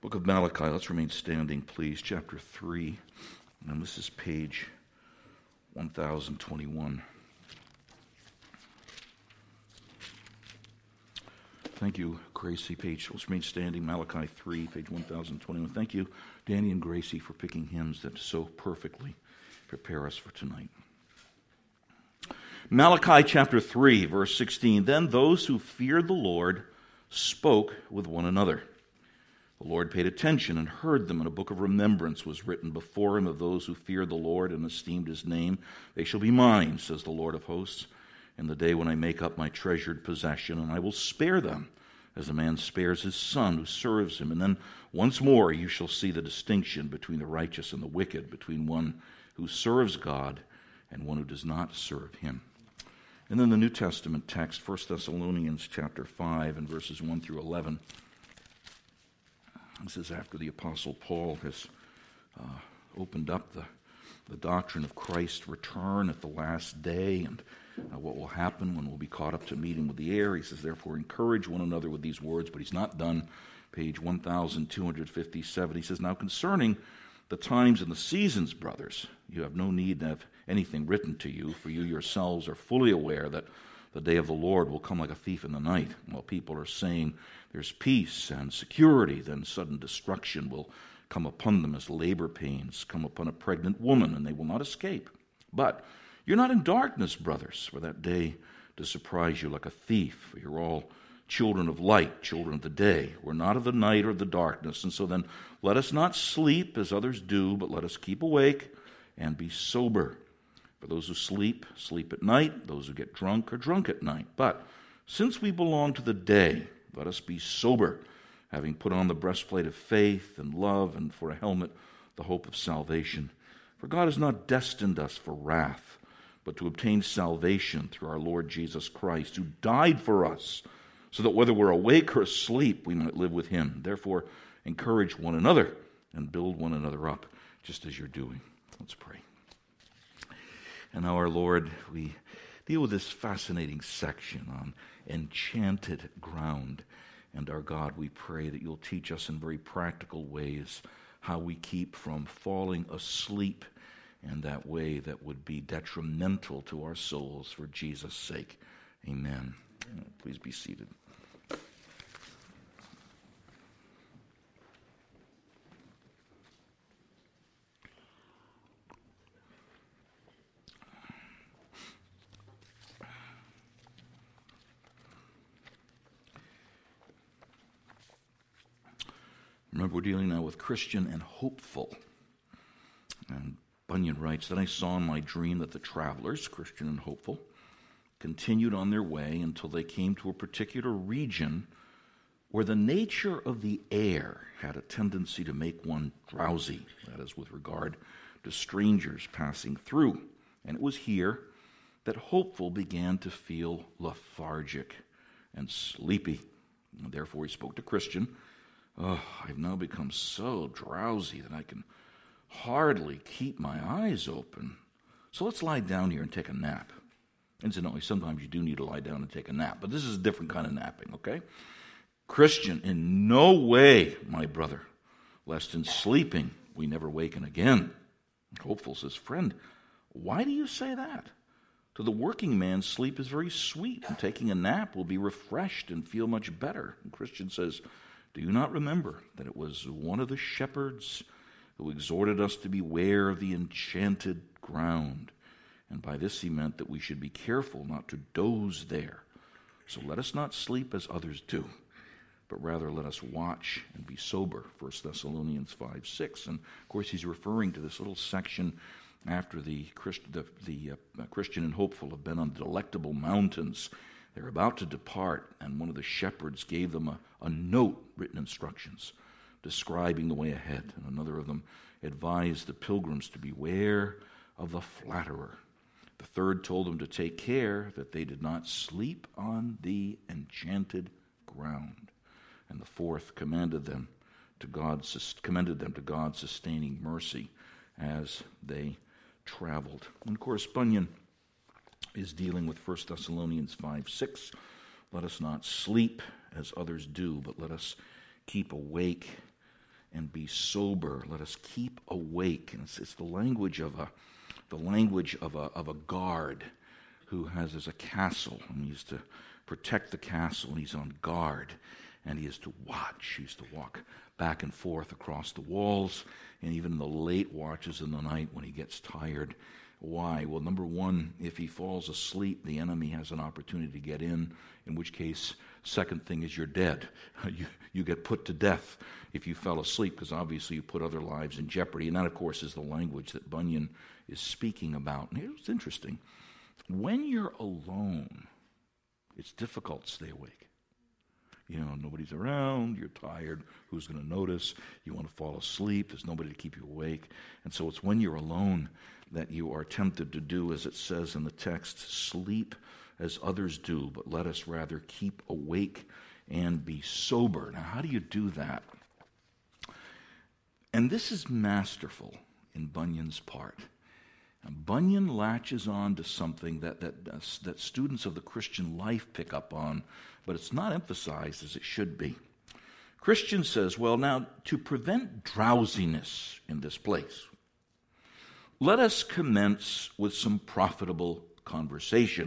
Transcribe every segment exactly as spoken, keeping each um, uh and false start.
Book of Malachi, let's remain standing, please. Chapter three, and this is page one thousand twenty-one. Thank you, Gracie. Page, let's remain standing, Malachi three, page one thousand twenty-one. Thank you, Danny and Gracie, for picking hymns that so perfectly prepare us for tonight. Malachi chapter three, verse sixteen. Then those who feared the Lord spoke with one another. The Lord paid attention and heard them, and a book of remembrance was written before him of those who feared the Lord and esteemed his name. They shall be mine, says the Lord of hosts, in the day when I make up my treasured possession, and I will spare them as a man spares his son who serves him. And then once more you shall see the distinction between the righteous and the wicked, between one who serves God and one who does not serve him. And then the New Testament text, First Thessalonians chapter five and verses one through eleven. This is after the Apostle Paul has uh, opened up the, the doctrine of Christ's return at the last day and uh, what will happen when we'll be caught up to meeting with the air. He says, therefore, encourage one another with these words, but he's not done. Page one thousand two hundred fifty-seven, he says, now concerning the times and the seasons, brothers, you have no need to have anything written to you, for you yourselves are fully aware that the day of the Lord will come like a thief in the night. While people are saying there's peace and security, then sudden destruction will come upon them as labor pains come upon a pregnant woman, and they will not escape. But you're not in darkness, brothers, for that day to surprise you like a thief, for you're all children of light, children of the day. We're not of the night or the darkness, and so then let us not sleep as others do, but let us keep awake and be sober. For those who sleep, sleep at night. Those who get drunk are drunk at night. But since we belong to the day, let us be sober, having put on the breastplate of faith and love, and for a helmet, the hope of salvation. For God has not destined us for wrath, but to obtain salvation through our Lord Jesus Christ, who died for us, so that whether we're awake or asleep, we might live with him. Therefore, encourage one another and build one another up, just as you're doing. Let's pray. And now, our Lord, we deal with this fascinating section on enchanted ground. And our God, we pray that you'll teach us in very practical ways how we keep from falling asleep in that way that would be detrimental to our souls for Jesus' sake. Amen. Please be seated. Remember, we're dealing now with Christian and hopeful. And Bunyan writes, then I saw in my dream that the travelers, Christian and hopeful, continued on their way until they came to a particular region where the nature of the air had a tendency to make one drowsy, that is, with regard to strangers passing through. And it was here that hopeful began to feel lethargic and sleepy. And therefore he spoke to Christian. Oh, I've now become so drowsy that I can hardly keep my eyes open. So let's lie down here and take a nap. Incidentally, sometimes you do need to lie down and take a nap, but this is a different kind of napping, okay? Christian, in no way, my brother, lest in sleeping we never waken again. Hopeful says, friend, why do you say that? To the working man, sleep is very sweet, and taking a nap will be refreshed and feel much better. And Christian says, do you not remember that it was one of the shepherds who exhorted us to beware of the enchanted ground? And by this he meant that we should be careful not to doze there. So let us not sleep as others do, but rather let us watch and be sober. First Thessalonians five six. And of course he's referring to this little section after the, Christ, the, the uh, Christian and hopeful have been on the Delectable Mountains. They're about to depart, and one of the shepherds gave them a, a note, written instructions, describing the way ahead. And another of them advised the pilgrims to beware of the flatterer. The third told them to take care that they did not sleep on the enchanted ground. And the fourth commanded them to God, commended them to God's sustaining mercy as they traveled. And of course, Bunyan is dealing with First Thessalonians five six. Let us not sleep as others do, but let us keep awake and be sober. Let us keep awake. And it's, it's the language of a the language of a of a guard who has as a castle, and he's to protect the castle, and he's on guard, and he is to watch. He's to walk back and forth across the walls, and even in the late watches in the night when he gets tired. Why? Well, number one, if he falls asleep, the enemy has an opportunity to get in, in which case, second thing is you're dead. You, you get put to death if you fell asleep, because obviously you put other lives in jeopardy. And that, of course, is the language that Bunyan is speaking about. And here's what's interesting. When you're alone, it's difficult to stay awake. You know, nobody's around, you're tired, who's going to notice? You want to fall asleep, there's nobody to keep you awake. And so it's when you're alone that you are tempted to do, as it says in the text, sleep as others do, but let us rather keep awake and be sober. Now, how do you do that? And this is masterful in Bunyan's part. And Bunyan latches on to something that, that, uh, that students of the Christian life pick up on, but it's not emphasized as it should be. Christian says, well, now, to prevent drowsiness in this place, let us commence with some profitable conversation.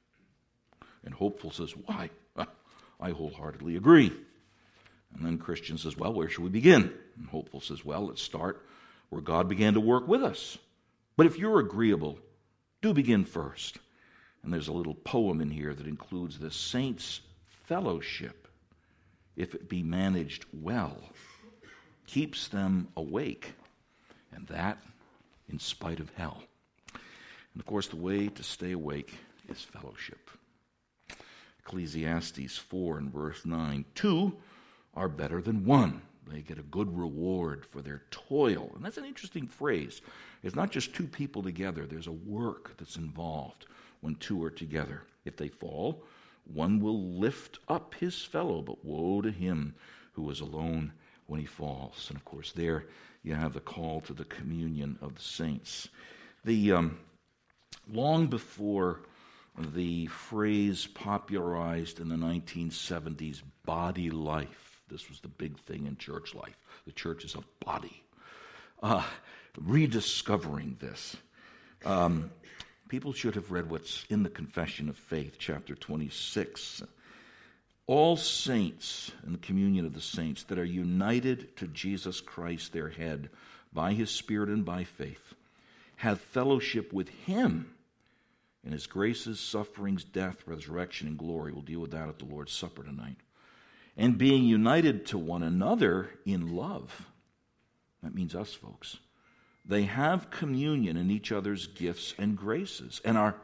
And Hopeful says, why? I wholeheartedly agree. And then Christian says, well, where should we begin? And Hopeful says, well, let's start where God began to work with us. But if you're agreeable, do begin first. And there's a little poem in here that includes the saints' fellowship, if it be managed well, keeps them awake, and that in spite of hell. And of course, the way to stay awake is fellowship. Ecclesiastes four and verse nine, two are better than one. They get a good reward for their toil. And that's an interesting phrase. It's not just two people together. There's a work that's involved when two are together. If they fall, one will lift up his fellow, but woe to him who is alone when he falls. And of course, there you have the call to the communion of the saints. The um, long before the phrase popularized in the nineteen seventies, body life, this was the big thing in church life. The church is a body. Uh, rediscovering this. Um, people should have read what's in the Confession of Faith, chapter twenty-six. All saints in the communion of the saints that are united to Jesus Christ, their head, by his Spirit and by faith, have fellowship with him in his graces, sufferings, death, resurrection, and glory. We'll deal with that at the Lord's Supper tonight. And being united to one another in love. That means us, folks. They have communion in each other's gifts and graces and are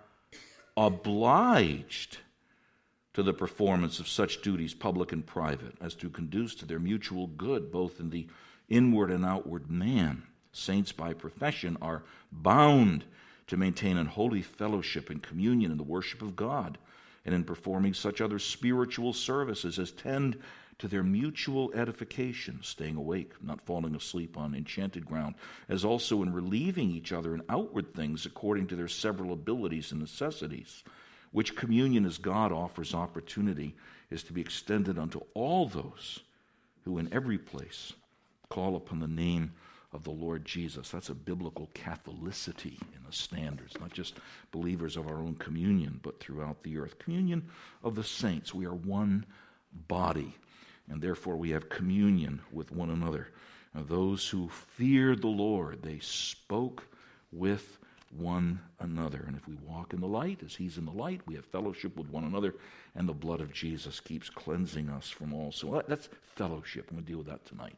obliged to the performance of such duties, public and private, as to conduce to their mutual good, both in the inward and outward man. Saints by profession are bound to maintain an holy fellowship and communion in the worship of God, and in performing such other spiritual services as tend to their mutual edification, staying awake, not falling asleep on enchanted ground, as also in relieving each other in outward things according to their several abilities and necessities, which communion as God offers opportunity is to be extended unto all those who in every place call upon the name of the Lord Jesus. That's a biblical Catholicity in the standards, not just believers of our own communion, but throughout the earth. Communion of the saints. We are one body, and therefore we have communion with one another. Now, those who feared the Lord, they spoke with one another. And if we walk in the light, as he's in the light, we have fellowship with one another, and the blood of Jesus keeps cleansing us from all. So that's fellowship. I'm going to deal with that tonight.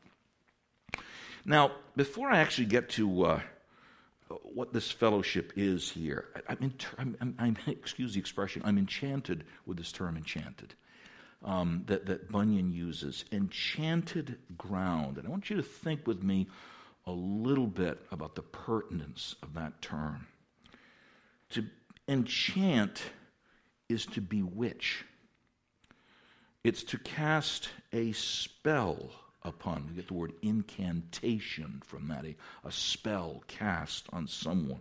Now, before I actually get to uh, what this fellowship is here, I, I'm, in, I'm, I'm, I'm, excuse the expression, I'm enchanted with this term enchanted um, that, that Bunyan uses, enchanted ground. And I want you to think with me a little bit about the pertinence of that term. To enchant is to bewitch. It's to cast a spell upon. We get the word incantation from that, a, a spell cast on someone.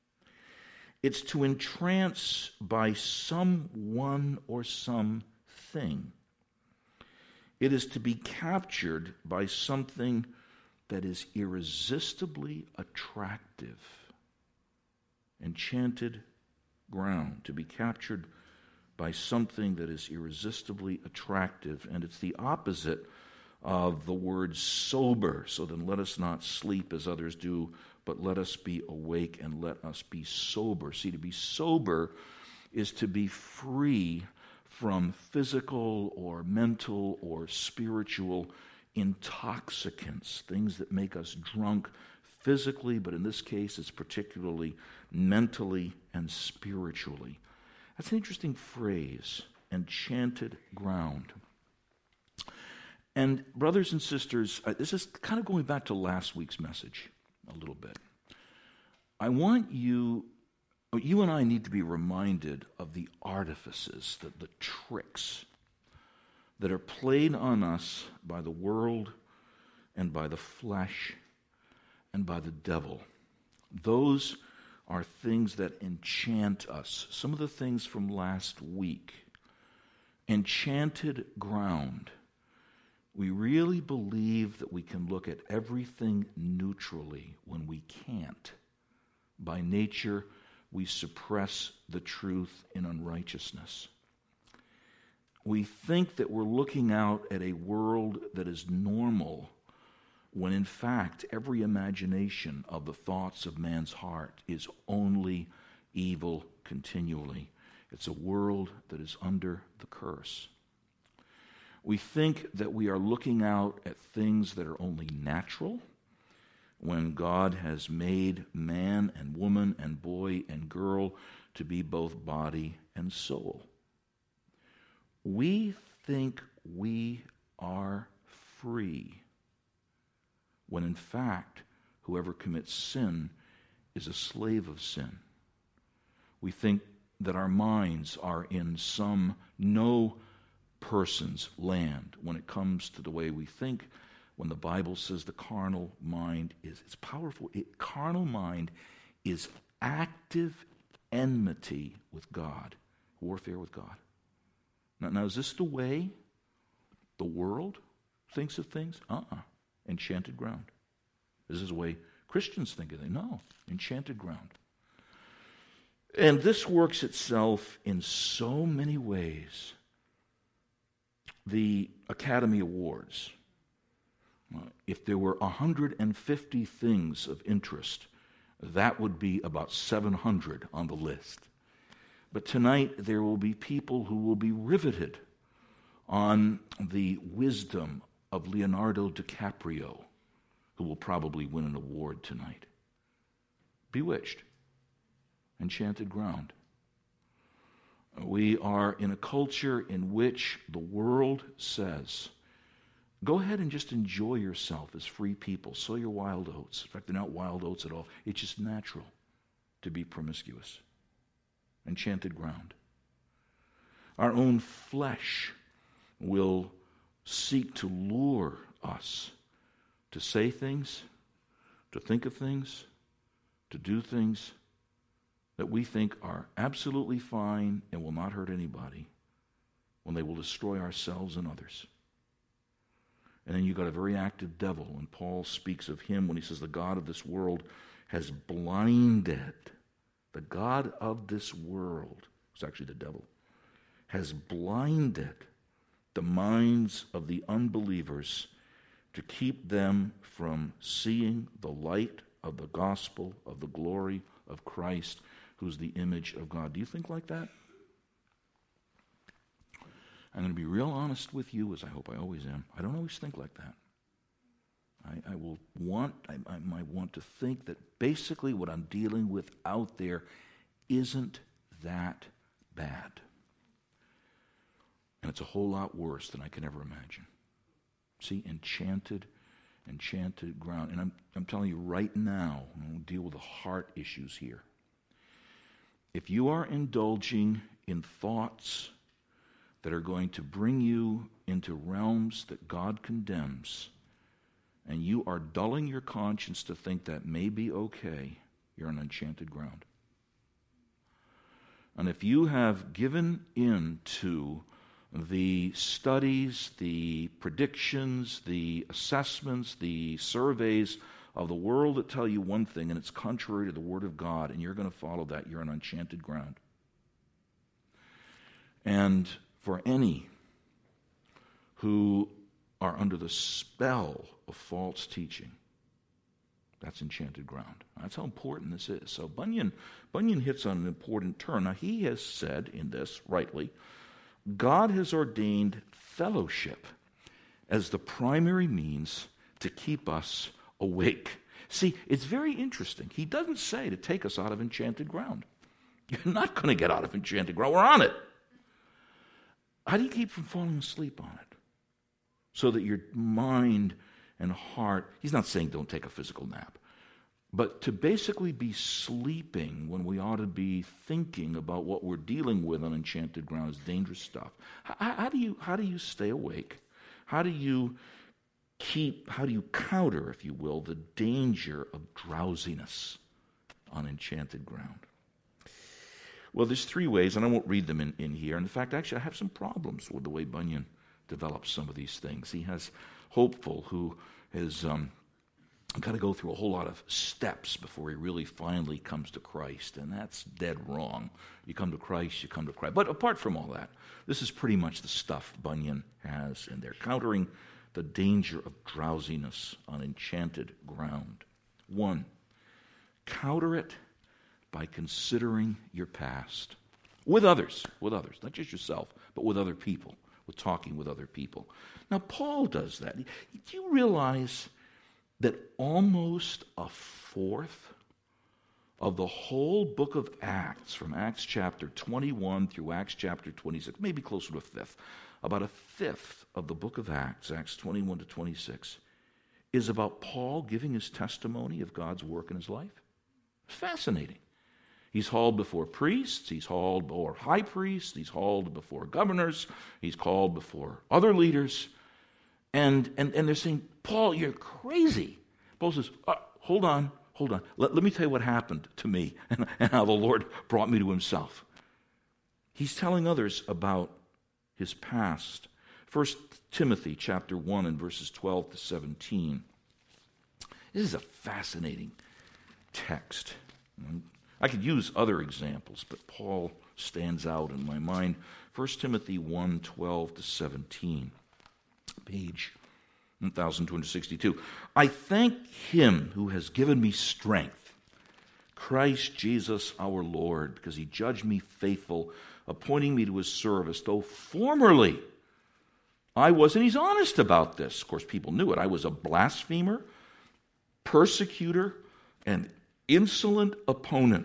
It's to entrance by someone or something. It is to be captured by something that is irresistibly attractive. Enchanted ground, to be captured by something that is irresistibly attractive. And it's the opposite of the word sober. So then let us not sleep as others do, but let us be awake and let us be sober. See, to be sober is to be free from physical or mental or spiritual intoxicants, things that make us drunk physically, but in this case it's particularly mentally and spiritually. That's an interesting phrase, enchanted ground. And brothers and sisters, this is kind of going back to last week's message a little bit. I want you, you and I need to be reminded of the artifices, the, the tricks that are played on us by the world and by the flesh and by the devil. Those are things that enchant us. Some of the things from last week. Enchanted ground. We really believe that we can look at everything neutrally when we can't. By nature, we suppress the truth in unrighteousness. We think that we're looking out at a world that is normal, when in fact every imagination of the thoughts of man's heart is only evil continually. It's a world that is under the curse. We think that we are looking out at things that are only natural, when God has made man and woman and boy and girl to be both body and soul. We think we are free, when in fact, whoever commits sin is a slave of sin. We think that our minds are in some no person's land when it comes to the way we think, when the Bible says the carnal mind is, it's powerful. It, carnal mind is active enmity with God, warfare with God. Now, now is this the way the world thinks of things? Uh-uh. Enchanted ground. This is the way Christians think of it. No, enchanted ground. And this works itself in so many ways. The Academy Awards, uh, if there were one hundred fifty things of interest, that would be about seven hundred on the list. But tonight there will be people who will be riveted on the wisdom of Leonardo DiCaprio, who will probably win an award tonight. Bewitched. Enchanted ground. We are in a culture in which the world says, go ahead and just enjoy yourself as free people. Sow your wild oats. In fact, they're not wild oats at all. It's just natural to be promiscuous. Enchanted ground. Our own flesh will seek to lure us to say things, to think of things, to do things that we think are absolutely fine and will not hurt anybody, when they will destroy ourselves and others. And then you've got a very active devil, and Paul speaks of him when he says the God of this world has blinded. The God of this world, it's actually the devil, has blinded the minds of the unbelievers to keep them from seeing the light of the gospel of the glory of Christ, who's the image of God. Do you think like that? I'm going to be real honest with you, as I hope I always am. I don't always think like that. I, I will want, I, I might want to think that basically what I'm dealing with out there isn't that bad. And it's a whole lot worse than I can ever imagine. See, enchanted, enchanted ground. And I'm, I'm telling you right now, I'm going to deal with the heart issues here. If you are indulging in thoughts that are going to bring you into realms that God condemns, and you are dulling your conscience to think that may be okay, you're on enchanted ground. And if you have given in to the studies, the predictions, the assessments, the surveys of the world that tell you one thing and it's contrary to the Word of God, and you're going to follow that, you're on enchanted ground. And for any who are under the spell of false teaching, that's enchanted ground. That's how important this is. So Bunyan, Bunyan hits on an important turn. Now, he has said in this, rightly, God has ordained fellowship as the primary means to keep us awake. See, it's very interesting. He doesn't say to take us out of enchanted ground. You're not going to get out of enchanted ground. We're on it. How do you keep from falling asleep on it? So that your mind and heart, he's not saying don't take a physical nap, but to basically be sleeping when we ought to be thinking about what we're dealing with on enchanted ground is dangerous stuff. How, how do you how do you stay awake? How do you keep, how do you counter, if you will, the danger of drowsiness on enchanted ground? Well, there's three ways, and I won't read them in, in here. And in fact, actually, I have some problems with the way Bunyan develops some of these things. He has Hopeful, who has um, got to go through a whole lot of steps before he really finally comes to Christ, and that's dead wrong. You come to Christ, you come to Christ. But apart from all that, this is pretty much the stuff Bunyan has in there, countering the danger of drowsiness on enchanted ground. One, counter it by considering your past with others, with others, not just yourself, but with other people, with talking with other people. Now, Paul does that. Do you realize that almost a fourth of the whole book of Acts, from Acts chapter twenty-one through Acts chapter twenty-six, maybe closer to a fifth, about a fifth of the book of Acts, Acts twenty-one to twenty-six, is about Paul giving his testimony of God's work in his life? Fascinating. He's hauled before priests, he's hauled before high priests, he's hauled before governors, he's called before other leaders, and and, and they're saying, Paul, you're crazy. Paul says, uh, hold on, hold on. Let, let me tell you what happened to me and, and how the Lord brought me to himself. He's telling others about his past. First Timothy chapter one and verses twelve to seventeen. This is a fascinating text. I could use other examples, but Paul stands out in my mind. First Timothy one, twelve to seventeen, page one thousand two hundred sixty-two. I thank him who has given me strength, Christ Jesus our Lord, because he judged me faithful, appointing me to his service, though formerly I was, and he's honest about this. Of course, people knew it. I was a blasphemer, persecutor, and insolent opponent.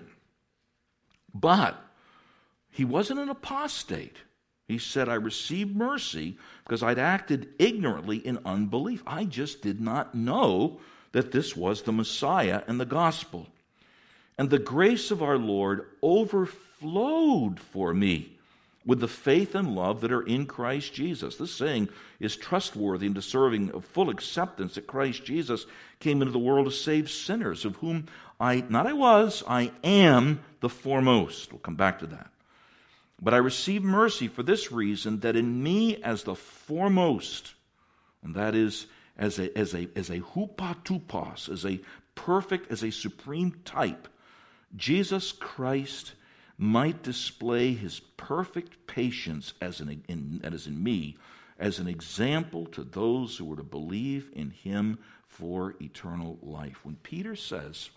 But he wasn't an apostate. He said, I received mercy because I'd acted ignorantly in unbelief. I just did not know that this was the Messiah and the gospel. And the grace of our Lord overflowed for me with the faith and love that are in Christ Jesus. This saying is trustworthy and deserving of full acceptance that Christ Jesus came into the world to save sinners, of whom I, not I was, I am the foremost. We'll come back to that. But I received mercy for this reason, that in me as the foremost, and that is as a, as a, as a hupatupos, as a perfect, as a supreme type, Jesus Christ might display his perfect patience as an in, as in me, as an example to those who were to believe in him for eternal life. When Peter says,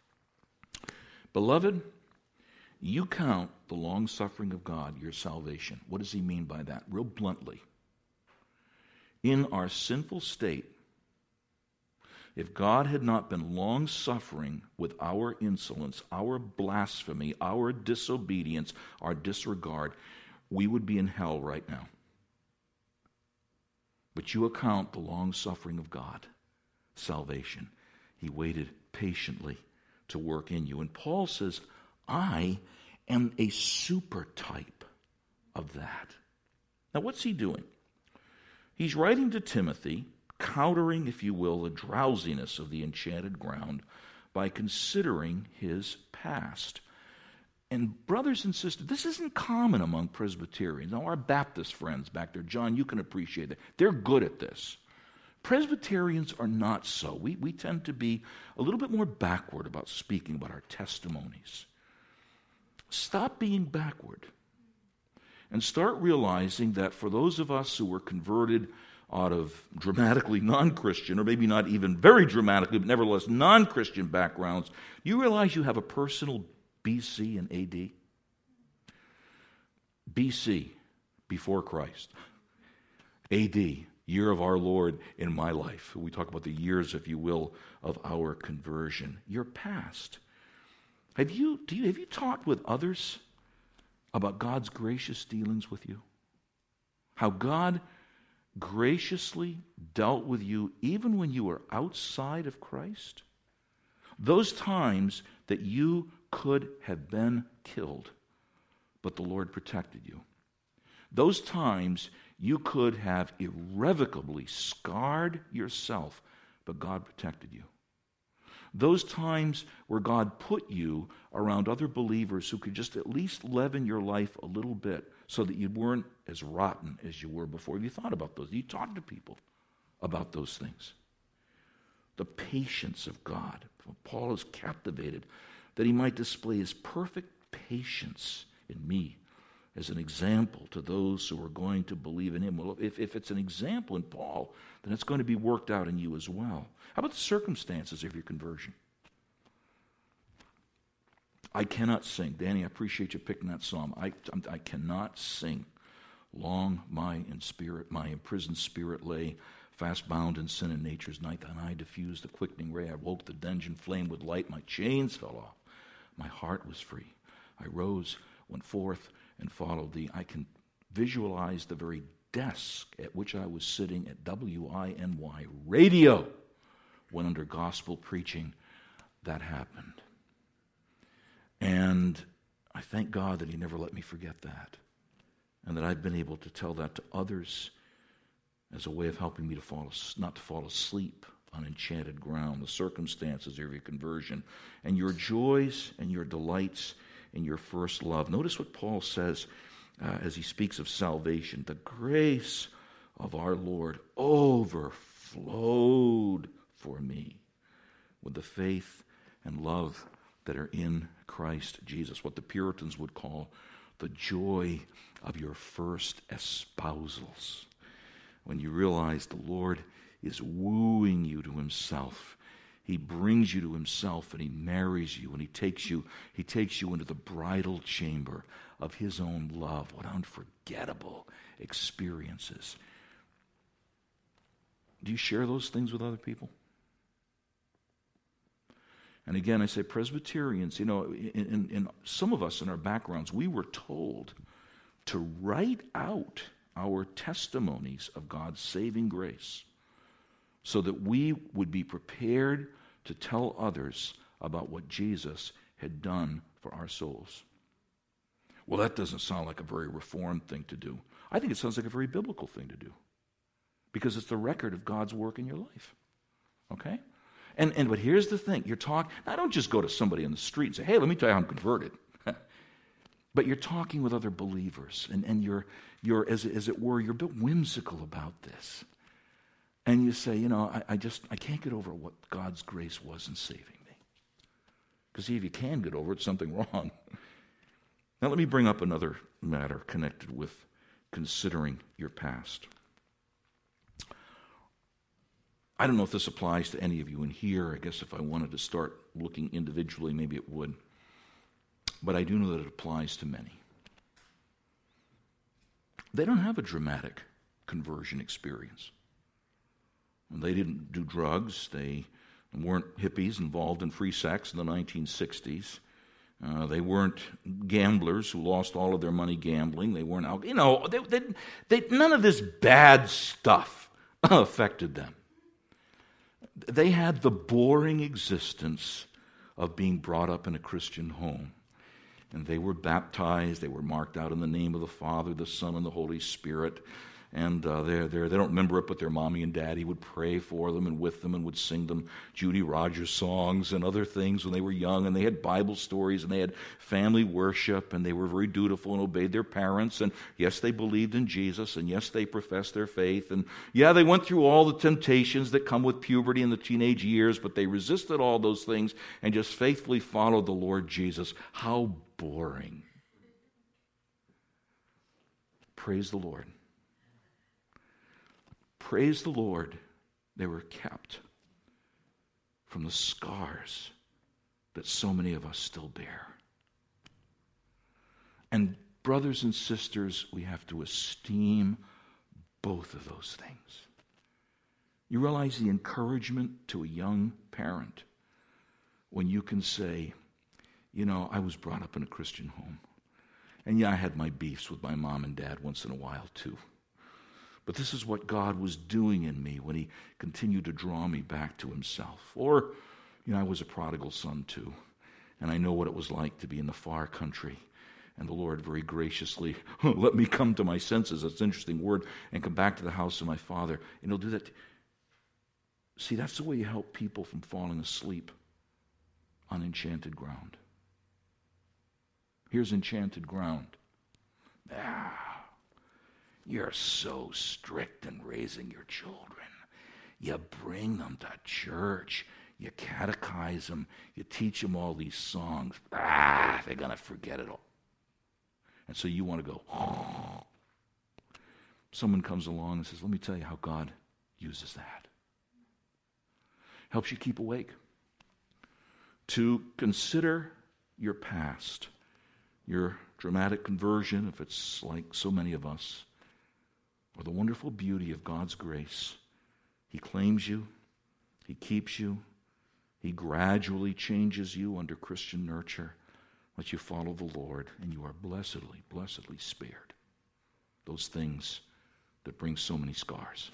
beloved, you count the long-suffering of God your salvation. What does he mean by that? Real bluntly, in our sinful state, if God had not been long-suffering with our insolence, our blasphemy, our disobedience, our disregard, we would be in hell right now. But you account the long-suffering of God, salvation. He waited patiently to work in you. And Paul says, I am a super type of that. Now, what's he doing? He's writing to Timothy, countering, if you will, the drowsiness of the enchanted ground by considering his past. And brothers and sisters, this isn't common among Presbyterians. Now, our Baptist friends back there, John, you can appreciate that. They're good at this. Presbyterians are not so. We, we tend to be a little bit more backward about speaking about our testimonies. Stop being backward and start realizing that for those of us who were converted out of dramatically non-Christian, or maybe not even very dramatically, but nevertheless non-Christian backgrounds, you realize you have a personal B C and A D? B C, before Christ. A D, year of our Lord in my life. We talk about the years, if you will, of our conversion. Your past. Have you, do you, have you talked with others about God's gracious dealings with you? How God graciously dealt with you even when you were outside of Christ? Those times that you could have been killed, but the Lord protected you. Those times you could have irrevocably scarred yourself, but God protected you. Those times where God put you around other believers who could just at least leaven your life a little bit so that you weren't as rotten as you were before. Have you thought about those? You talk to people about those things. The patience of God. Paul is captivated that he might display his perfect patience in me as an example to those who are going to believe in him. Well, if, if it's an example in Paul, then it's going to be worked out in you as well. How about the circumstances of your conversion? I cannot sing. Danny, I appreciate you picking that psalm. I, I cannot sing. Long my in spirit, my imprisoned spirit lay, fast bound in sin and nature's night. Then I diffused the quickening ray. I woke the dungeon flame with light. My chains fell off. My heart was free. I rose, went forth, and followed thee. I can visualize the very desk at which I was sitting at W I N Y radio when under gospel preaching that happened. And I thank God that he never let me forget that, and that I've been able to tell that to others as a way of helping me to fall, not to fall asleep on enchanted ground, the circumstances of your conversion, and your joys and your delights in your first love. Notice what Paul says uh, as he speaks of salvation. The grace of our Lord overflowed for me with the faith and love that are in Christ Jesus. What the Puritans would call the joy of your first espousals. When you realize the Lord is wooing you to himself. He brings you to himself and he marries you and he takes you, he takes you into the bridal chamber of his own love. What unforgettable experiences. Do you share those things with other people? And again, I say Presbyterians, you know, in, in, in some of us in our backgrounds, we were told to write out our testimonies of God's saving grace, so that we would be prepared to tell others about what Jesus had done for our souls. Well, that doesn't sound like a very reformed thing to do. I think it sounds like a very biblical thing to do, because it's the record of God's work in your life. Okay? And and but here's the thing. You're talking, I don't just go to somebody on the street and say, hey, let me tell you how I'm converted. But you're talking with other believers, and, and you're, you're as, as it were, you're a bit whimsical about this. And you say, you know, I, I just, I can't get over what God's grace was in saving me. Because see, if you can get over it, something wrong. Now let me bring up another matter connected with considering your past. I don't know if this applies to any of you in here. I guess if I wanted to start looking individually, maybe it would. But I do know that it applies to many. They don't have a dramatic conversion experience. They didn't do drugs. They weren't hippies involved in free sex in the nineteen sixties. Uh, they weren't gamblers who lost all of their money gambling. They weren't out. You know, they, they, they, none of this bad stuff affected them. They had the boring existence of being brought up in a Christian home. And they were baptized. They were marked out in the name of the Father, the Son, and the Holy Spirit. And uh, they're, they're, they don't remember it, but their mommy and daddy would pray for them and with them and would sing them Judy Rogers songs and other things when they were young. And they had Bible stories and they had family worship and they were very dutiful and obeyed their parents. And yes, they believed in Jesus, and yes, they professed their faith. And yeah, they went through all the temptations that come with puberty and the teenage years, but they resisted all those things and just faithfully followed the Lord Jesus. How boring. Praise the Lord. Praise the Lord, they were kept from the scars that so many of us still bear. And brothers and sisters, we have to esteem both of those things. You realize the encouragement to a young parent when you can say, you know, I was brought up in a Christian home. And yeah, I had my beefs with my mom and dad once in a while too. But this is what God was doing in me when he continued to draw me back to himself. Or, you know, I was a prodigal son too. And I know what it was like to be in the far country. And the Lord very graciously let me come to my senses. That's an interesting word. And come back to the house of my father. And he'll do that. See, that's the way you help people from falling asleep on enchanted ground. Here's enchanted ground. Ah. You're so strict in raising your children. You bring them to church. You catechize them. You teach them all these songs. Ah, they're going to forget it all. And so you want to go, oh. Someone comes along and says, let me tell you how God uses that. Helps you keep awake. To consider your past, your dramatic conversion, if it's like so many of us, or the wonderful beauty of God's grace. He claims you. He keeps you. He gradually changes you under Christian nurture. Let you follow the Lord, and you are blessedly, blessedly spared those things that bring so many scars.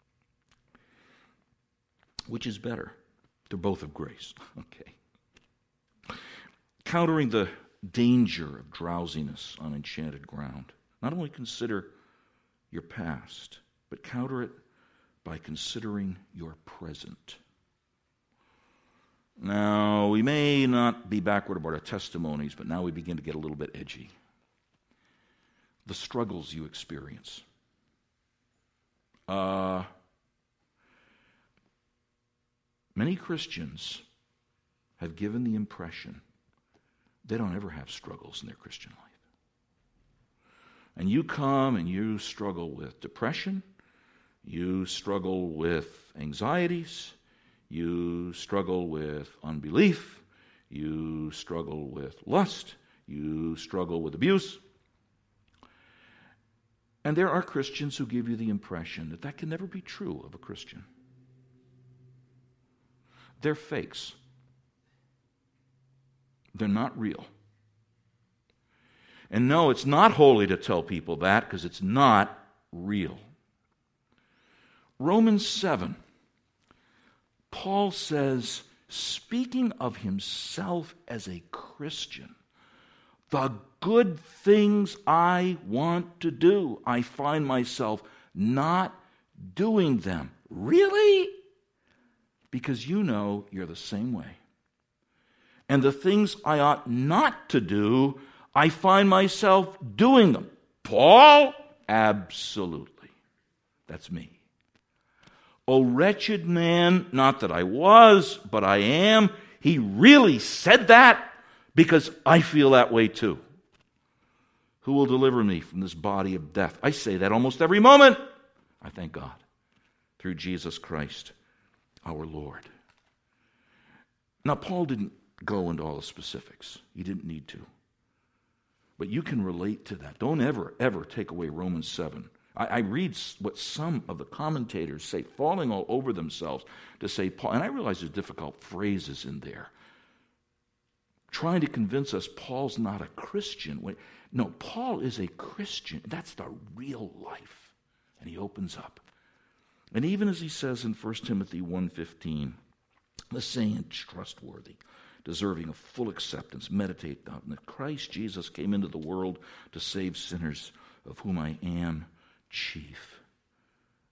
Which is better? They're both of grace. Okay. Countering the danger of drowsiness on enchanted ground. Not only consider your past, but counter it by considering your present. Now, we may not be backward about our testimonies, but now we begin to get a little bit edgy. The struggles you experience. Uh, many Christians have given the impression they don't ever have struggles in their Christian life. And you come and you struggle with depression, you struggle with anxieties, you struggle with unbelief, you struggle with lust, you struggle with abuse. And there are Christians who give you the impression that that can never be true of a Christian. They're fakes. They're not real. And no, it's not holy to tell people that because it's not real. Romans seven, Paul says, speaking of himself as a Christian, the good things I want to do, I find myself not doing them. Really? Because you know you're the same way. And the things I ought not to do, I find myself doing them. Paul? Absolutely. That's me. O wretched man, not that I was, but I am. He really said that because I feel that way too. Who will deliver me from this body of death? I say that almost every moment. I thank God through Jesus Christ, our Lord. Now, Paul didn't go into all the specifics. He didn't need to. But you can relate to that. Don't ever, ever take away Romans seven. I, I read what some of the commentators say, falling all over themselves to say, Paul, and I realize there's difficult phrases in there, trying to convince us Paul's not a Christian. No, Paul is a Christian. That's the real life. And he opens up. And even as he says in First Timothy one fifteen, the saying is trustworthy, deserving of full acceptance. Meditate on that Christ Jesus came into the world to save sinners, of whom I am chief.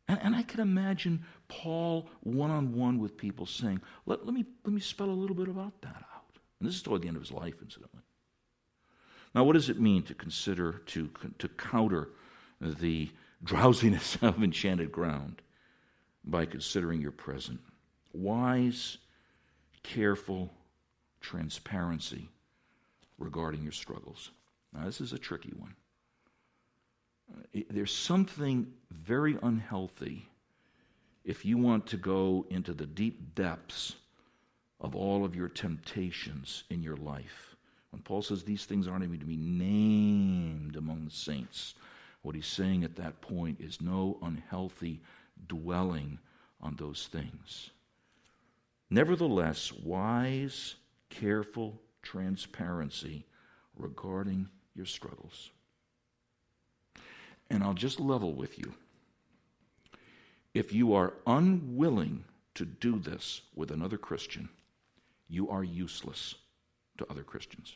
And, and I can imagine Paul one-on-one with people saying, let, let, me, let me spell a little bit about that out. And this is toward the end of his life, incidentally. Now, what does it mean to consider, to, to counter the drowsiness of enchanted ground by considering your present? Wise, careful transparency regarding your struggles. Now, this is a tricky one. There's something very unhealthy if you want to go into the deep depths of all of your temptations in your life. When Paul says these things aren't even to be named among the saints, what he's saying at that point is no unhealthy dwelling on those things. Nevertheless, wise, careful transparency regarding your struggles. And I'll just level with you. If you are unwilling to do this with another Christian, you are useless to other Christians.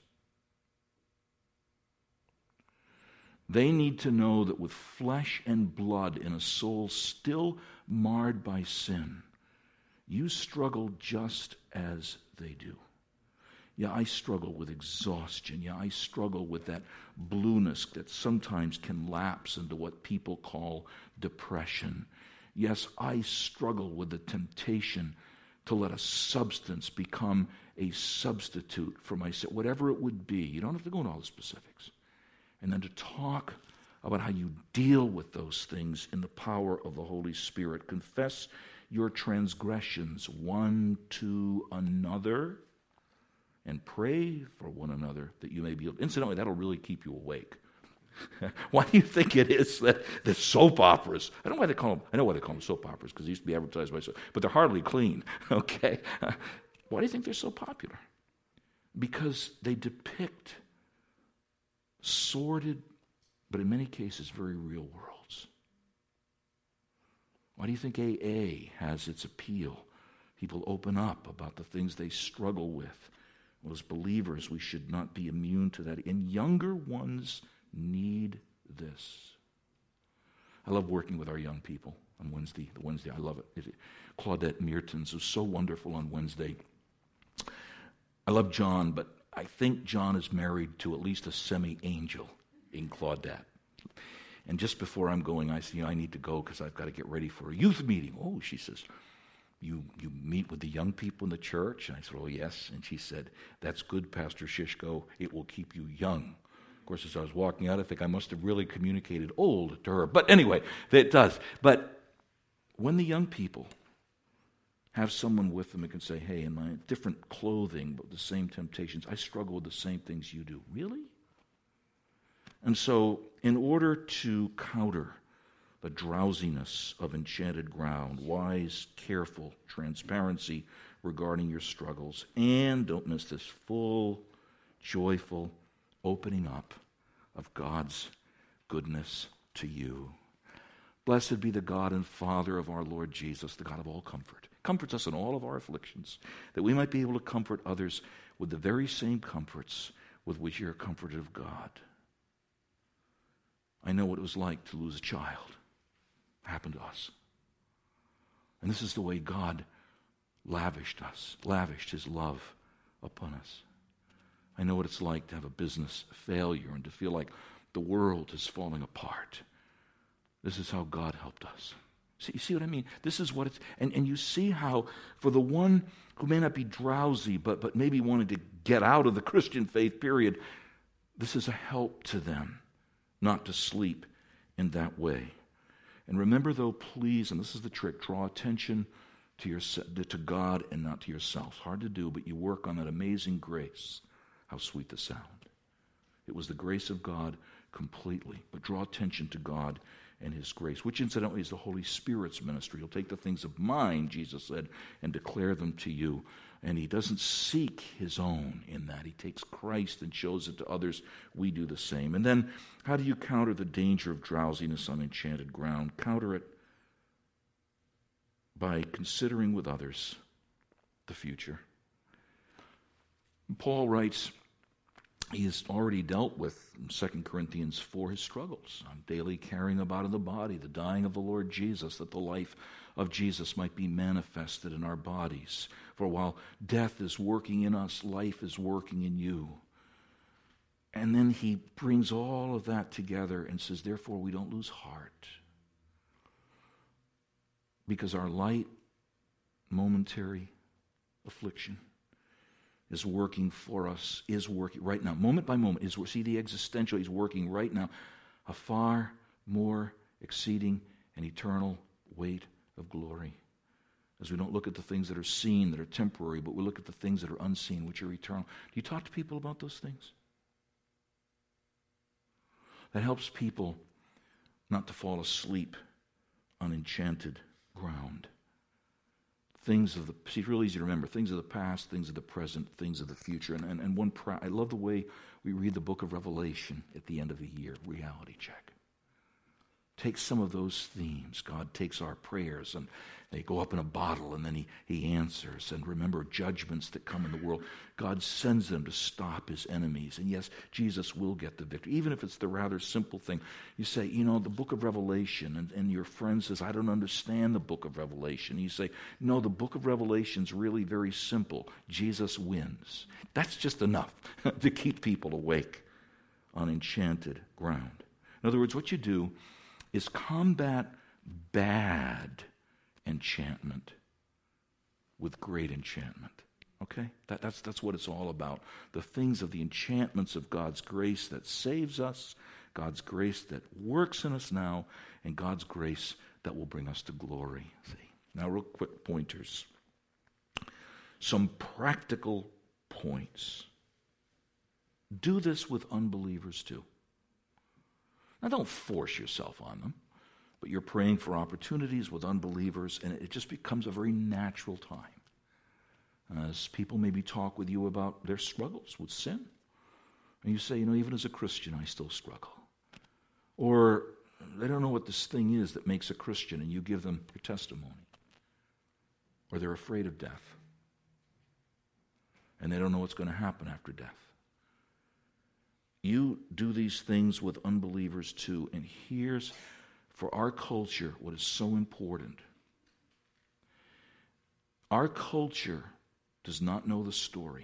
They need to know that with flesh and blood in a soul still marred by sin, you struggle just as they do. Yeah, I struggle with exhaustion. Yeah, I struggle with that blueness that sometimes can lapse into what people call depression. Yes, I struggle with the temptation to let a substance become a substitute for myself, whatever it would be. You don't have to go into all the specifics. And then to talk about how you deal with those things in the power of the Holy Spirit. Confess your transgressions one to another and pray for one another that you may be healed. Incidentally, that'll really keep you awake. Why do you think it is that the soap operas, I don't know why they call them, I know why they call them soap operas because they used to be advertised by soap, but they're hardly clean, okay? Why do you think they're so popular? Because they depict sordid, but in many cases very real worlds. Why do you think A A has its appeal? People open up about the things they struggle with. Well, as believers, we should not be immune to that. And younger ones need this. I love working with our young people on Wednesday. The Wednesday, I love it. Claudette Meertens was so wonderful on Wednesday. I love John, but I think John is married to at least a semi-angel in Claudette. And just before I'm going, I say, you know, I need to go because I've got to get ready for a youth meeting. Oh, she says, you you meet with the young people in the church? And I said, oh, yes. And she said, that's good, Pastor Shishko. It will keep you young. Of course, as I was walking out, I think I must have really communicated old to her. But anyway, it does. But when the young people have someone with them who can say, hey, in my different clothing, but the same temptations, I struggle with the same things you do. Really? And so, in order to counter the drowsiness of enchanted ground, wise, careful transparency regarding your struggles, and don't miss this, full, joyful opening up of God's goodness to you. Blessed be the God and Father of our Lord Jesus, the God of all comfort. Comforts us in all of our afflictions, that we might be able to comfort others with the very same comforts with which you are comforted of God. I know what it was like to lose a child. It happened to us. And this is the way God lavished us, lavished his love upon us. I know what it's like to have a business failure and to feel like the world is falling apart. This is how God helped us. See, you see what I mean? This is what it's, and, and you see how for the one who may not be drowsy, but, but maybe wanted to get out of the Christian faith period, this is a help to them not to sleep in that way. And remember though, please, and this is the trick, draw attention to your to God and not to yourself. Hard to do, but you work on that amazing grace. How sweet the sound. It was the grace of God completely, but draw attention to God and his grace, which incidentally is the Holy Spirit's ministry. He'll take the things of mine, Jesus said, and declare them to you. And he doesn't seek his own in that. He takes Christ and shows it to others. We do the same. And then, how do you counter the danger of drowsiness on enchanted ground? Counter it by considering with others the future. Paul writes he has already dealt with, in Second Corinthians four, his struggles. I'm daily carrying about in the body the dying of the Lord Jesus, that the life of Jesus might be manifested in our bodies. For while death is working in us, life is working in you. And then he brings all of that together and says, therefore we don't lose heart. Because our light, momentary affliction is working for us, is working right now, moment by moment. Is see the existential, he's working right now, a far more exceeding and eternal weight of glory. As we don't look at the things that are seen, that are temporary, but we look at the things that are unseen, which are eternal. Do you talk to people about those things? That helps people not to fall asleep on enchanted ground. Things of the, see, it's real easy to remember, things of the past, things of the present, things of the future. And, and, and one, I love the way we read the book of Revelation at the end of the year, reality check. Take some of those themes. God takes our prayers and they go up in a bottle and then he, he answers. And remember judgments that come in the world. God sends them to stop his enemies. And yes, Jesus will get the victory. Even if it's the rather simple thing. You say, you know, the book of Revelation, and, and your friend says, I don't understand the book of Revelation. You say, no, the book of Revelation is really very simple. Jesus wins. That's just enough to keep people awake on enchanted ground. In other words, what you do is combat bad enchantment with great enchantment. Okay? That, that's, that's what it's all about. The things of the enchantments of God's grace that saves us, God's grace that works in us now, and God's grace that will bring us to glory. See? Now, real quick pointers. Some practical points. Do this with unbelievers too. Now, don't force yourself on them, but you're praying for opportunities with unbelievers, and it just becomes a very natural time. As people maybe talk with you about their struggles with sin, and you say, you know, even as a Christian, I still struggle. Or they don't know what this thing is that makes a Christian, and you give them your testimony. Or they're afraid of death, and they don't know what's going to happen after death. You do these things with unbelievers too. And here's, for our culture, what is so important. Our culture does not know the story.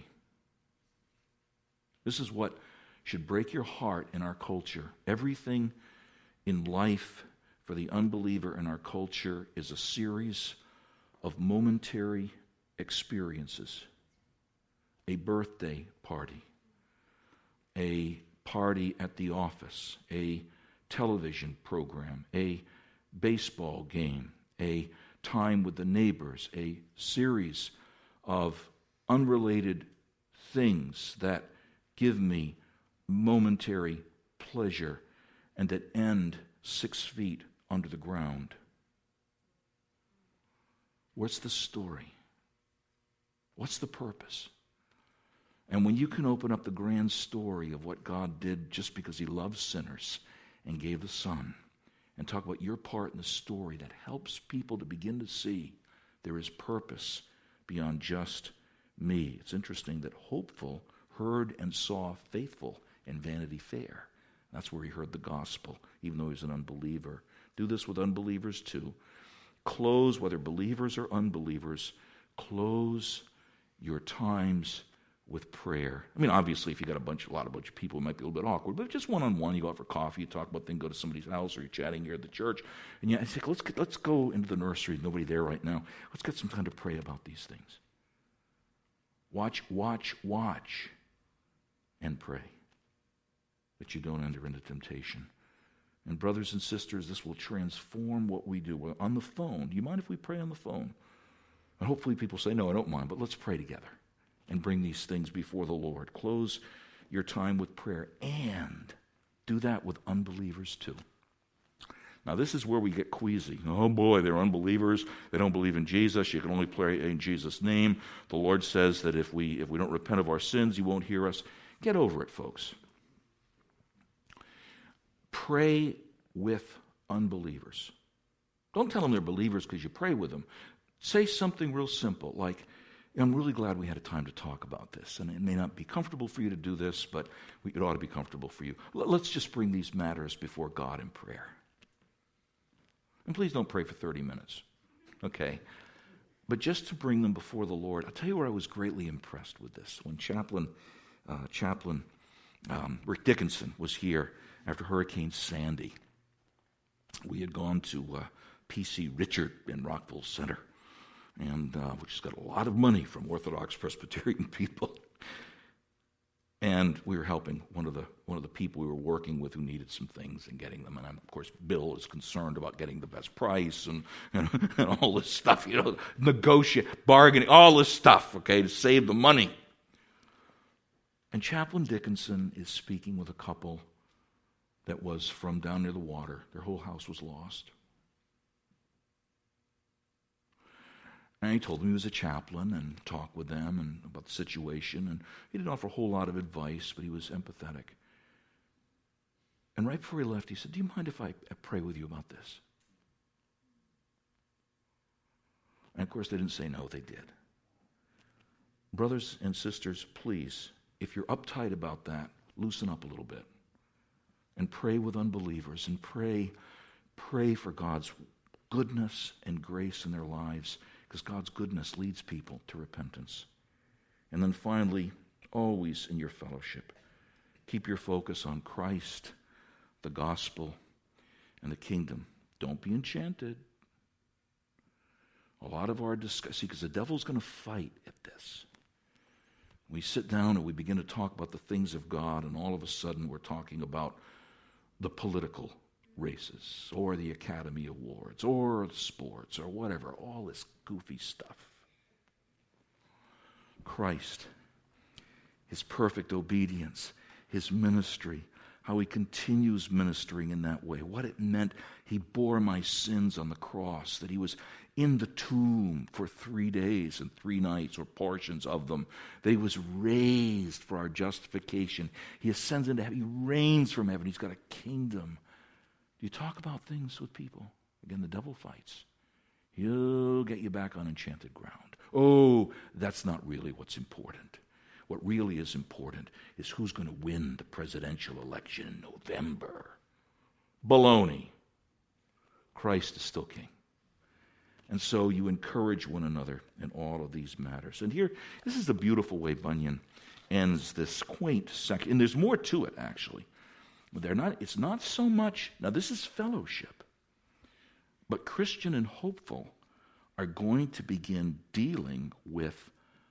This is what should break your heart in our culture. Everything in life for the unbeliever in our culture is a series of momentary experiences. A birthday party. A party at the office, a television program, a baseball game, a time with the neighbors, a series of unrelated things that give me momentary pleasure and that end six feet under the ground. What's the story? What's the purpose? And when you can open up the grand story of what God did just because he loves sinners and gave the Son, and talk about your part in the story that helps people to begin to see there is purpose beyond just me. It's interesting that Hopeful heard and saw Faithful in Vanity Fair. That's where he heard the gospel, even though he's an unbeliever. Do this with unbelievers too. Close, whether believers or unbelievers, close your times with prayer. I mean, obviously, if you got a bunch, a lot of bunch of people, it might be a little bit awkward. But just one on one, you go out for coffee, you talk about things, go to somebody's house, or you're chatting here at the church, and you say, let's get, let's go into the nursery. There's nobody there right now. Let's get some time to pray about these things. Watch, watch, watch, and pray that you don't enter into temptation. And brothers and sisters, this will transform what we do. We're on the phone. Do you mind if we pray on the phone? And hopefully, people say, no, I don't mind. But let's pray together and bring these things before the Lord. Close your time with prayer and do that with unbelievers too. Now, this is where we get queasy. Oh boy, they're unbelievers. They don't believe in Jesus. You can only pray in Jesus' name. The Lord says that if we if we don't repent of our sins, he won't hear us. Get over it, folks. Pray with unbelievers. Don't tell them they're believers because you pray with them. Say something real simple like, I'm really glad we had a time to talk about this. And it may not be comfortable for you to do this, but it ought to be comfortable for you. Let's just bring these matters before God in prayer. And please don't pray for thirty minutes, okay? But just to bring them before the Lord. I'll tell you where I was greatly impressed with this. When Chaplain, uh, Chaplain um, Rick Dickinson was here after Hurricane Sandy, we had gone to uh, P C Richard in Rockville Center, and uh, which has got a lot of money from Orthodox Presbyterian people. And we were helping one of the one of the people we were working with who needed some things and getting them. And I'm, of course, Bill is concerned about getting the best price and, and, and all this stuff, you know, negotiate, bargaining, all this stuff, okay, to save the money. And Chaplain Dickinson is speaking with a couple that was from down near the water. Their whole house was lost. And he told them he was a chaplain and talked with them and about the situation. And he didn't offer a whole lot of advice, but he was empathetic. And right before he left, he said, "Do you mind if I, I pray with you about this?" And of course, they didn't say no, they did. Brothers and sisters, please, if you're uptight about that, loosen up a little bit. And pray with unbelievers and pray, pray for God's goodness and grace in their lives, because God's goodness leads people to repentance. And then finally, always in your fellowship, keep your focus on Christ, the gospel, and the kingdom. Don't be enchanted. A lot of our discussion, see, because the devil's going to fight at this. We sit down and we begin to talk about the things of God, and all of a sudden we're talking about the political races, or the Academy Awards, or sports, or whatever, all this goofy stuff. Christ, his perfect obedience, his ministry, how he continues ministering in that way, what it meant he bore my sins on the cross, that he was in the tomb for three days and three nights, or portions of them, that he was raised for our justification. He ascends into heaven, he reigns from heaven, he's got a kingdom. Do you talk about things with people? Again, the devil fights. He'll get you back on enchanted ground. Oh, that's not really what's important. What really is important is who's going to win the presidential election in November. Baloney. Christ is still king. And so you encourage one another in all of these matters. And here, this is the beautiful way Bunyan ends this quaint section. And there's more to it, actually. They're not, it's not so much, now this is fellowship, but Christian and hopeful are going to begin dealing with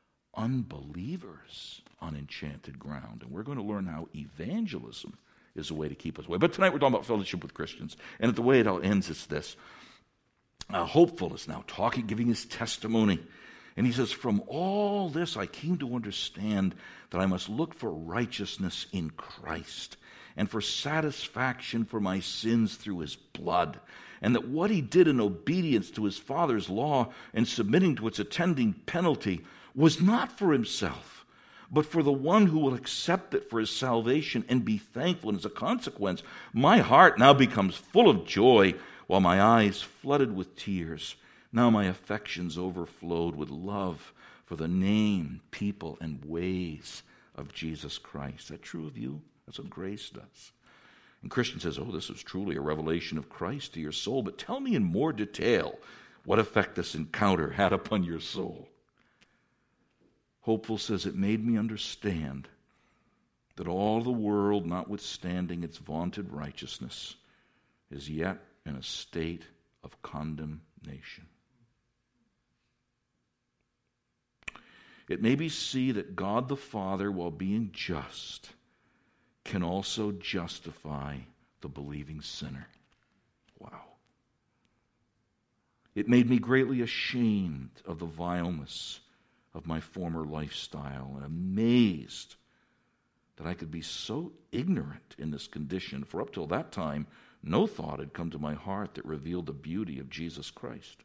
unbelievers on enchanted ground. And we're going to learn how evangelism is a way to keep us away. But tonight we're talking about fellowship with Christians. And the way it all ends is this. Uh, hopeful is now talking, giving his testimony. And he says, "From all this I came to understand that I must look for righteousness in Christ, and for satisfaction for my sins through his blood, and that what he did in obedience to his Father's law and submitting to its attending penalty was not for himself, but for the one who will accept it for his salvation and be thankful. And as a consequence, my heart now becomes full of joy, while my eyes flooded with tears. Now my affections overflowed with love for the name, people, and ways of Jesus Christ." Is that true of you? That's what grace does. And Christian says, "Oh, this is truly a revelation of Christ to your soul, but tell me in more detail what effect this encounter had upon your soul." Hopeful says, "It made me understand that all the world, notwithstanding its vaunted righteousness, is yet in a state of condemnation. It made me see that God the Father, while being just, can also justify the believing sinner." Wow. "It made me greatly ashamed of the vileness of my former lifestyle, and amazed that I could be so ignorant in this condition, for up till that time, no thought had come to my heart that revealed the beauty of Jesus Christ.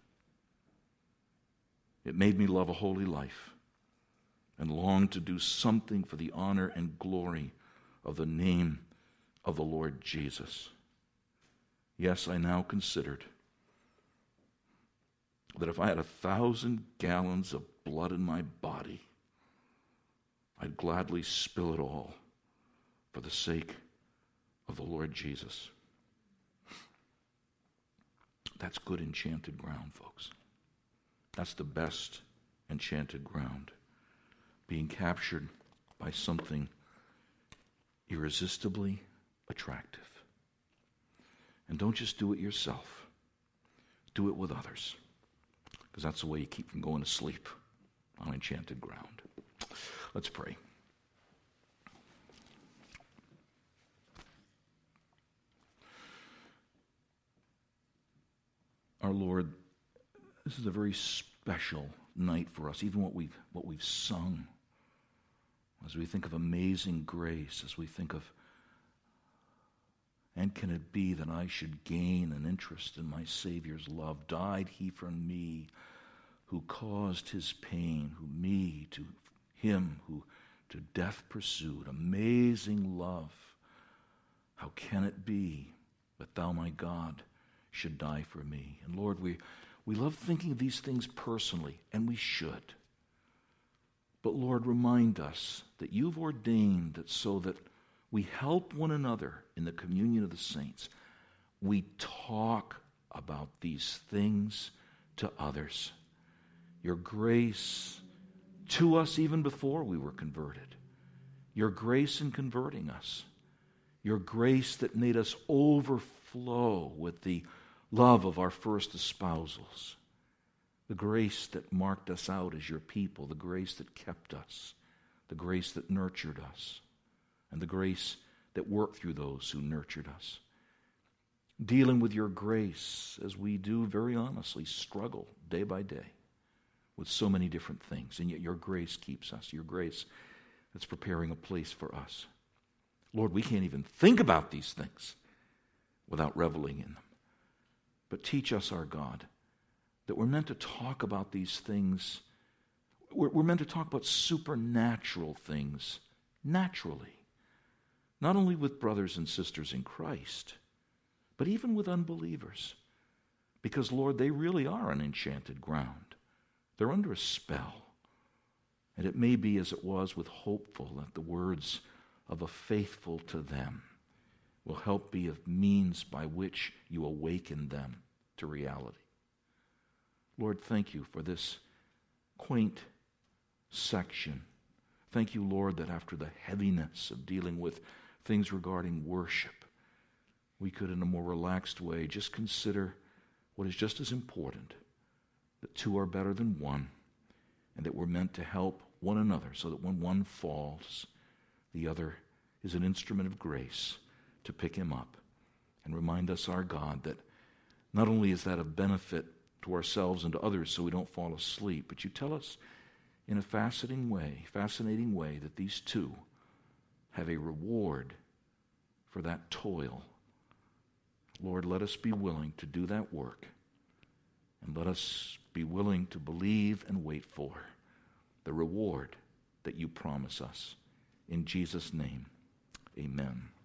It made me love a holy life and long to do something for the honor and glory of the name of the Lord Jesus. Yes, I now considered that if I had a thousand gallons of blood in my body, I'd gladly spill it all for the sake of the Lord Jesus. That's good enchanted ground, folks. That's the best enchanted ground. Being captured by something irresistibly attractive. And don't just do it yourself. Do it with others. Because that's the way you keep from going to sleep on enchanted ground. Let's pray. Our Lord, this is a very special night for us, even what we've, what we've sung. As we think of amazing grace, as we think of, and can it be that I should gain an interest in my Savior's love? Died he for me, who caused his pain, who me to him who to death pursued. Amazing love. How can it be that thou, my God, should die for me? And Lord, we, we love thinking of these things personally, and we should. But Lord, remind us that you've ordained that so that we help one another in the communion of the saints. We talk about these things to others. Your grace to us even before we were converted. Your grace in converting us. Your grace that made us overflow with the love of our first espousals. The grace that marked us out as your people. The grace that kept us. The grace that nurtured us. And the grace that worked through those who nurtured us. Dealing with your grace as we do very honestly struggle day by day with so many different things. And yet your grace keeps us. Your grace that's preparing a place for us. Lord, we can't even think about these things without reveling in them. But teach us, our God, that we're meant to talk about these things. We're, we're meant to talk about supernatural things naturally. Not only with brothers and sisters in Christ, but even with unbelievers. Because, Lord, they really are an enchanted ground. They're under a spell. And it may be as it was with Hopeful, that the words of a faithful to them will help be a means by which you awaken them to reality. Lord, thank you for this quaint section. Thank you, Lord, that after the heaviness of dealing with things regarding worship, we could, in a more relaxed way, just consider what is just as important, that two are better than one, and that we're meant to help one another so that when one falls, the other is an instrument of grace to pick him up. And remind us, our God, that not only is that of benefit to ourselves and to others so we don't fall asleep, but you tell us in a fascinating way, fascinating way that these two have a reward for that toil. Lord, let us be willing to do that work, and let us be willing to believe and wait for the reward that you promise us. In Jesus' name, amen.